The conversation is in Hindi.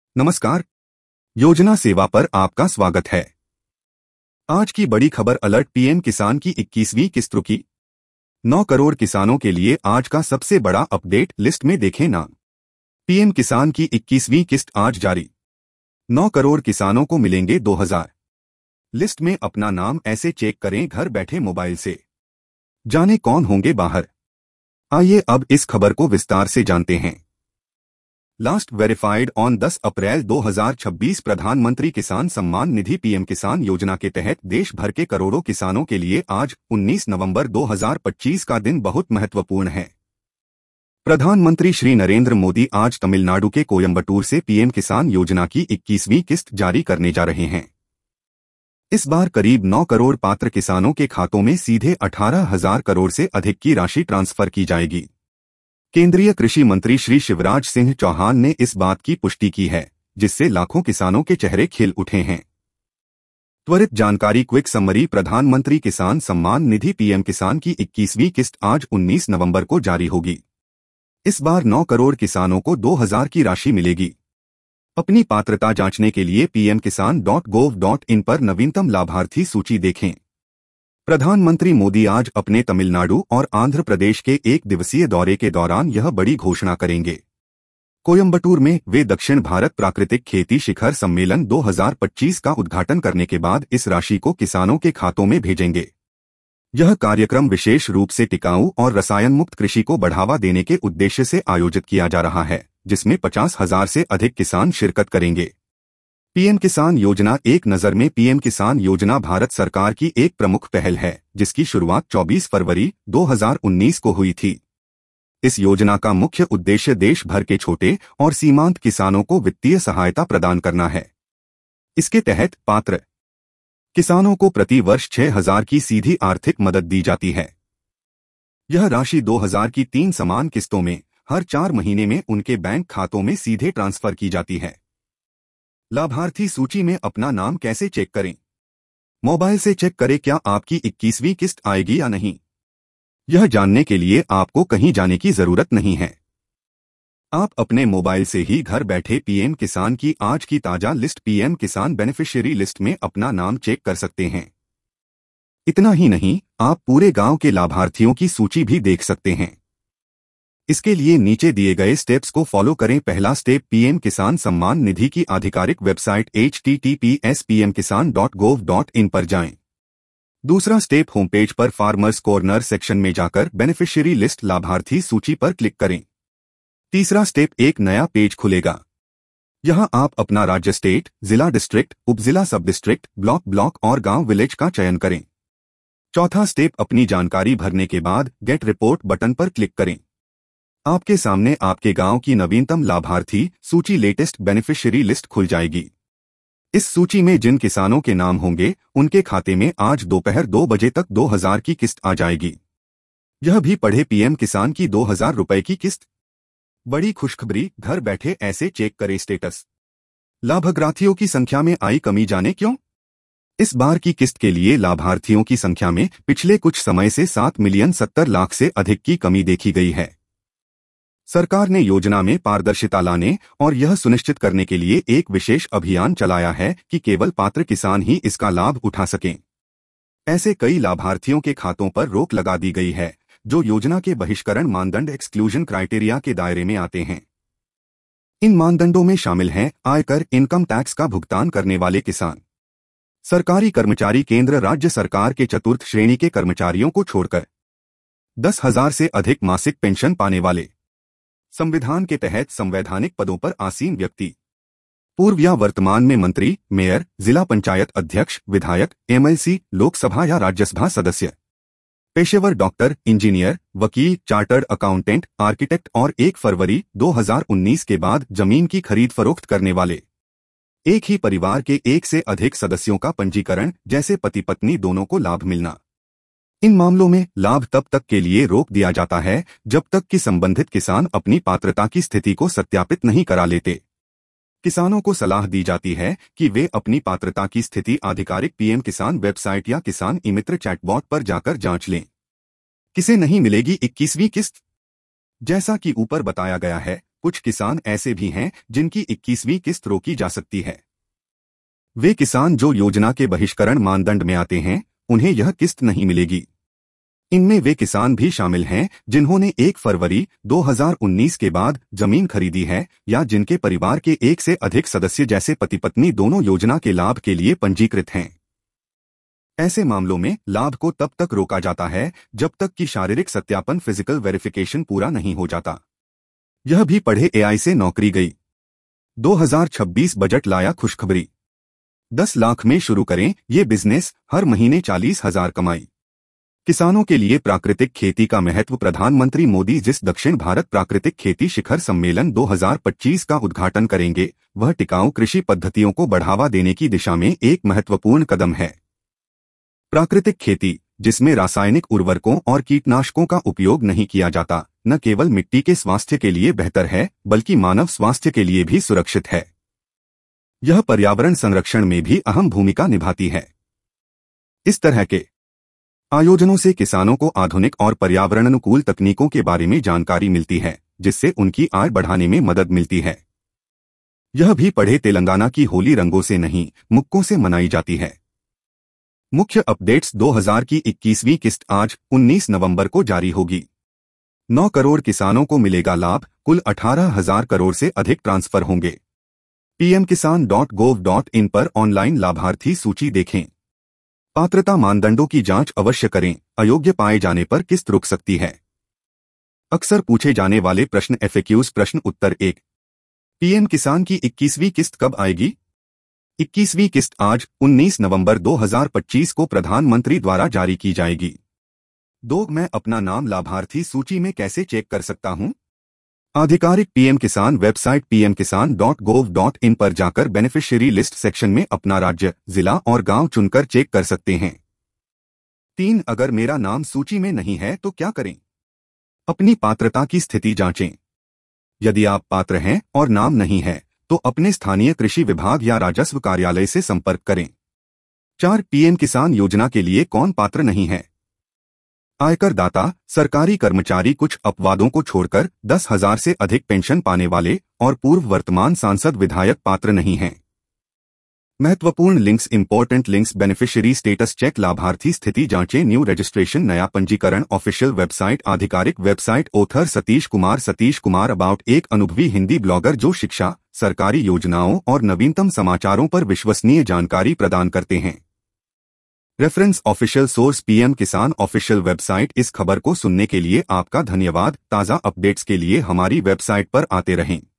नमस्कार। योजना सेवा पर आपका स्वागत है। आज की बड़ी खबर अलर्ट। पीएम किसान की 21वीं किस्त रुकी। 9 करोड़ किसानों के लिए आज का सबसे बड़ा अपडेट। लिस्ट में देखें नाम। पीएम किसान की 21वीं किस्त आज जारी। 9 करोड़ किसानों को मिलेंगे 2000। लिस्ट में अपना नाम ऐसे चेक करें घर बैठे मोबाइल से। जाने कौन होंगे बाहर। आइए अब इस खबर को विस्तार से जानते हैं। Last verified on 10 April 2026। प्रधानमंत्री किसान सम्मान निधि पीएम किसान योजना के तहत देश भर के करोड़ों किसानों के लिए आज 19 नवंबर 2025 का दिन बहुत महत्वपूर्ण है। प्रधानमंत्री श्री नरेंद्र मोदी आज तमिलनाडु के कोयम्बटूर से पीएम किसान योजना की 21वीं किस्त जारी करने जा रहे हैं। इस बार करीब 9 करोड़ पात्र किसानों के खातों में सीधे 18,000 करोड़ से अधिक की राशि ट्रांसफर की जाएगी। केंद्रीय कृषि मंत्री श्री शिवराज सिंह चौहान ने इस बात की पुष्टि की है, जिससे लाखों किसानों के चेहरे खिल उठे हैं। त्वरित जानकारी क्विक समरी। प्रधानमंत्री किसान सम्मान निधि पीएम किसान की 21वीं किस्त आज 19 नवंबर को जारी होगी। इस बार 9 करोड़ किसानों को 2000 की राशि मिलेगी। अपनी पात्रता जांचने के लिए pmkisan.gov.in पर नवीनतम लाभार्थी सूची देखें। प्रधानमंत्री मोदी आज अपने तमिलनाडु और आंध्र प्रदेश के 1 दिवसीय दौरे के दौरान यह बड़ी घोषणा करेंगे। कोयम्बटूर में वे दक्षिण भारत प्राकृतिक खेती शिखर सम्मेलन 2025 का उद्घाटन करने के बाद इस राशि को किसानों के खातों में भेजेंगे। यह कार्यक्रम विशेष रूप से टिकाऊ और रसायन मुक्त कृषि को बढ़ावा देने के उद्देश्य से आयोजित किया जा रहा है, जिसमें 50,000 से अधिक किसान शिरकत करेंगे। पीएम किसान योजना। एक नज़र में पीएम किसान योजना भारत सरकार की एक प्रमुख पहल है, जिसकी शुरुआत 24 फरवरी 2019 को हुई थी। इस योजना का मुख्य उद्देश्य देश भर के छोटे और सीमांत किसानों को वित्तीय सहायता प्रदान करना है। इसके तहत पात्र किसानों को प्रति वर्ष 6,000 की सीधी आर्थिक मदद दी जाती है। यह राशि 2000 की 3 समान किस्तों में हर 4 महीने में उनके बैंक खातों में सीधे ट्रांसफर की जाती है। लाभार्थी सूची में अपना नाम कैसे चेक करें। मोबाइल से चेक करें क्या आपकी 21वीं किस्त आएगी या नहीं। यह जानने के लिए आपको कहीं जाने की जरूरत नहीं है। आप अपने मोबाइल से ही घर बैठे पीएम किसान की आज की ताजा list PM Kisan beneficiary list में अपना नाम चेक कर सकते हैं। इतना ही नहीं, आप पूरे गांव के लाभार्थियों की सूची भी देख सकते हैं। इसके लिए नीचे दिए गए स्टेप्स को फॉलो करें। पहला स्टेप, पीएम किसान सम्मान निधि की आधिकारिक वेबसाइट https://pmkisan.gov.in पर जाएं। दूसरा स्टेप, होम पेज पर फार्मर्स कॉर्नर सेक्शन में जाकर बेनिफिशियरी लिस्ट लाभार्थी सूची पर क्लिक करें। तीसरा स्टेप, एक नया पेज खुलेगा। यहां आप अपना राज्य, स्टेट, जिला, डिस्ट्रिक्ट, उपजिला, सब डिस्ट्रिक्ट, ब्लॉक और गांव विलेज का चयन करें। चौथा स्टेप, अपनी जानकारी भरने के बाद गेट रिपोर्ट बटन पर क्लिक करें। आपके सामने आपके गांव की नवीनतम लाभार्थी सूची लेटेस्ट बेनिफिशियरी लिस्ट खुल जाएगी। इस सूची में जिन किसानों के नाम होंगे उनके खाते में आज दोपहर 2 बजे तक 2000 की किस्त आ जाएगी। यह भी पढ़े पीएम किसान की 2000 रुपए की किस्त। बड़ी खुशखबरी, घर बैठे ऐसे चेक करें स्टेटस। लाभार्थियों की संख्या में आई कमी, जाने क्यों। इस बार की किस्त के लिए लाभार्थियों की संख्या में पिछले कुछ समय से 7,70,00,000 से अधिक की कमी देखी गई है। सरकार ने योजना में पारदर्शिता लाने और यह सुनिश्चित करने के लिए एक विशेष अभियान चलाया है कि केवल पात्र किसान ही इसका लाभ उठा सकें। ऐसे कई लाभार्थियों के खातों पर रोक लगा दी गई है जो योजना के बहिष्करण मानदंड एक्सक्लूजन क्राइटेरिया के दायरे में आते हैं। इन मानदंडों में शामिल हैं आयकर, इनकम टैक्स का भुगतान करने वाले किसान, सरकारी कर्मचारी, केंद्र राज्य सरकार के चतुर्थ श्रेणी के कर्मचारियों को छोड़कर, 10,000 से अधिक मासिक पेंशन पाने वाले, संविधान के तहत संवैधानिक पदों पर आसीन व्यक्ति, पूर्व या वर्तमान में मंत्री, मेयर, जिला पंचायत अध्यक्ष, विधायक, एमएलसी, लोकसभा या राज्यसभा सदस्य, पेशेवर डॉक्टर, इंजीनियर, वकील, चार्टर्ड अकाउंटेंट, आर्किटेक्ट और 1 फरवरी 2019 के बाद जमीन की खरीद फरोख्त करने वाले, एक ही परिवार के 1 से अधिक सदस्यों का पंजीकरण जैसे पति पत्नी दोनों को लाभ मिलना। इन मामलों में लाभ तब तक के लिए रोक दिया जाता है जब तक कि संबंधित किसान अपनी पात्रता की स्थिति को सत्यापित नहीं करा लेते। किसानों को सलाह दी जाती है कि वे अपनी पात्रता की स्थिति आधिकारिक पीएम किसान वेबसाइट या किसान ई-मित्र चैटबॉट पर जाकर जांच लें। किसे नहीं मिलेगी 21वीं किस्त? जैसा कि ऊपर बताया गया है, कुछ किसान ऐसे भी हैं जिनकी 21वीं किस्त रोकी जा सकती है। वे किसान जो योजना के बहिष्करण मानदंड में आते हैं, उन्हें यह किस्त नहीं मिलेगी। इनमें वे किसान भी शामिल हैं जिन्होंने 1 फरवरी 2019 के बाद जमीन खरीदी है या जिनके परिवार के एक से अधिक सदस्य जैसे पति पत्नी दोनों योजना के लाभ के लिए पंजीकृत हैं। ऐसे मामलों में लाभ को तब तक रोका जाता है जब तक कि शारीरिक सत्यापन फिजिकल वेरिफिकेशन पूरा नहीं हो जाता। यह भी पढ़े एआई से नौकरी गई। 2026 बजट लाया खुशखबरी। 10 लाख में शुरू करें ये बिजनेस, हर महीने 40,000 कमाई। किसानों के लिए प्राकृतिक खेती का महत्व। प्रधानमंत्री मोदी जिस दक्षिण भारत प्राकृतिक खेती शिखर सम्मेलन 2025 का उद्घाटन करेंगे, वह टिकाऊ कृषि पद्धतियों को बढ़ावा देने की दिशा में एक महत्वपूर्ण कदम है। प्राकृतिक खेती, जिसमें रासायनिक उर्वरकों और कीटनाशकों का उपयोग नहीं किया जाता, न केवल मिट्टी के स्वास्थ्य के लिए बेहतर है बल्कि मानव स्वास्थ्य के लिए भी सुरक्षित है। यह पर्यावरण संरक्षण में भी अहम भूमिका निभाती है। इस तरह के आयोजनों से किसानों को आधुनिक और पर्यावरण अनुकूल तकनीकों के बारे में जानकारी मिलती है, जिससे उनकी आय बढ़ाने में मदद मिलती है। यह भी पढ़े तेलंगाना की होली रंगों से नहीं, मुक्कों से मनाई जाती है। मुख्य अपडेट्स। 2000 की 21वीं किस्त आज 19 नवंबर को जारी होगी। 9 करोड़ किसानों को मिलेगा लाभ, कुल 18,000 करोड़ से अधिक ट्रांसफर होंगे। pmkisan.gov.in पर ऑनलाइन लाभार्थी सूची देखें। पात्रता मानदंडों की जांच अवश्य करें, अयोग्य पाए जाने पर किस्त रुक सकती है। अक्सर पूछे जाने वाले प्रश्न FAQs। प्रश्न उत्तर 1। पीएम किसान की 21वीं किस्त कब आएगी? 21वीं किस्त आज 19 नवंबर 2025 को प्रधानमंत्री द्वारा जारी की जाएगी। 2। मैं अपना नाम लाभार्थी सूची में कैसे चेक कर सकता हूं? आधिकारिक पीएम किसान वेबसाइट pmkisan.gov.in पर जाकर बेनिफिशियरी लिस्ट सेक्शन में अपना राज्य, जिला और गांव चुनकर चेक कर सकते हैं। 3। अगर मेरा नाम सूची में नहीं है तो क्या करें? अपनी पात्रता की स्थिति जांचें। यदि आप पात्र हैं और नाम नहीं है तो अपने स्थानीय कृषि विभाग या राजस्व कार्यालय से संपर्क करें। 4। पीएम किसान योजना के लिए कौन पात्र नहीं है? आयकर दाता, सरकारी कर्मचारी, कुछ अपवादों को छोड़कर 10,000 से अधिक पेंशन पाने वाले और पूर्व वर्तमान सांसद विधायक पात्र नहीं हैं। महत्वपूर्ण links. Important links. Beneficiary status check, लाभार्थी स्थिति जांचें, न्यू रजिस्ट्रेशन, नया पंजीकरण, ऑफिशियल वेबसाइट, आधिकारिक वेबसाइट। ऑथर सतीश कुमार अबाउट एक अनुभवी हिंदी ब्लॉगर जो शिक्षा, सरकारी योजनाओं और नवीनतम समाचारों पर विश्वसनीय जानकारी प्रदान करते हैं। Reference official source PM Kisan official website. इस खबर को सुनने के लिए आपका धन्यवाद। ताज़ा अपडेट्स के लिए हमारी वेबसाइट पर आते रहें।